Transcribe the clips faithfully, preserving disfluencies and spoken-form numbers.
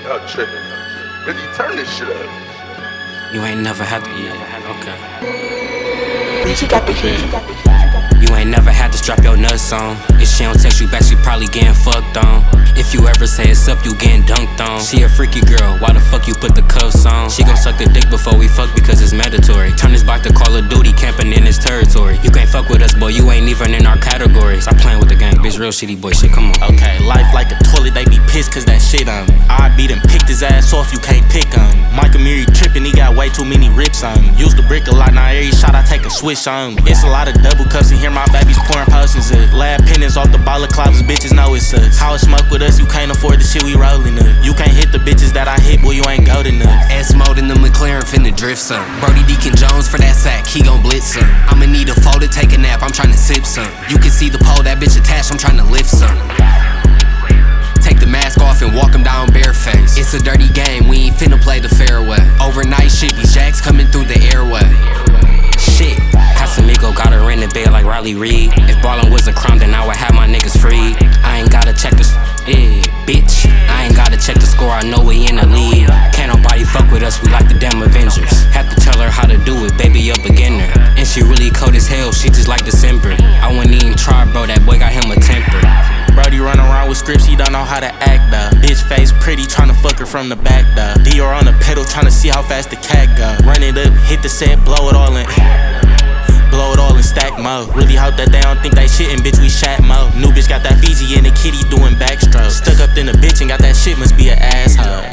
Y'all tripping. Really turn this shit up. You ain't never had to, yeah, okay. Bitch, you got the heat. You ain't never had to strap your nuts on. If she don't text you back, she probably getting fucked on. If you ever say it's up, you getting dunked on. She a freaky girl, why the fuck you put the cuffs on? She gon' suck the dick before we fuck because it's mandatory. Turn this back to Call of Duty, camping in his territory. You can't fuck with us, boy, you ain't even in our category. Stop playing with the gang, bitch, real shitty boy shit, come on. Okay, life like a toilet, they be pissed cause that shit on him. I beat him, picked his ass off, you can't pick on him. Mike Amiri trippin', he got way too many rips on him. Used to brick a lot, now every shot I take a switch on him. It's a lot of double cups in here, my baby's pouring potions of lab pennies off the balaclavas, bitches know it's us. How it smoke with us, you can't afford the shit we rollin' up. You can't hit the bitches that I hit, boy, you ain't gold enough. S-mode in the McLaren finna drift some. Brody Deacon Jones for that sack, he gon' blitz some. I'ma need a fold to take a nap, I'm tryna sip some. You can see the pole, that bitch attached, I'm tryna lift some. Take the mask off and walk him down bareface. It's a dirty game, we ain't finna play the fairway. Overnight shit, these jacks coming through the airway. Shit, Casamigo got her in the bed like Riley Reid. If ballin' was a crime, then I would have my niggas free. I ain't gotta check the, yeah, bitch. I ain't gotta check the score, I know we in the lead. Can't nobody fuck with us, we like the damn Avengers. Have to tell her how to do it, baby, a beginner. And she really cold as hell, she just like December. I wouldn't even try, bro, that boy got him a temper. Brody run around with scripts, he don't know how to act though. Bitch face pretty, tryna fuck her from the back though. Dior on the pedal, tryna see how fast the cat go. Run it up, hit the set, blow it all in. Blow it all in stack mode. Really hope that they don't think they shittin', bitch, we shat mode. New bitch got that Fiji and the kitty doing backstrokes. Stuck up in a bitch and got that shit, must be an asshole.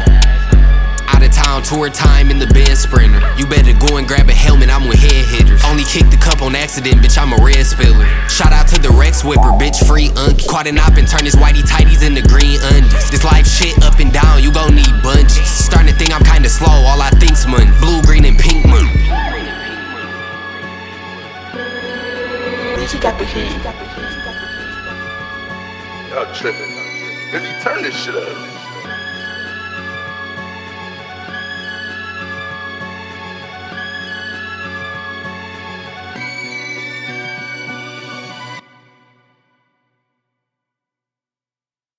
Out of town, tour time in the Benz Sprinter. You better go and grab a helmet, I'm with head hitters. Only kicked the cup on accident, bitch, I'm a red spiller. Shout out to the Rex Whipper, bitch, free unky. Caught an op and turn his whitey tighties into green undies. This life shit up and down, you gon' need bungees. Starting to think I'm kinda slow, all I think's money. Blue, green, and pink money. Bitch, you got the heat. Y'all tripping. Really turn this shit up.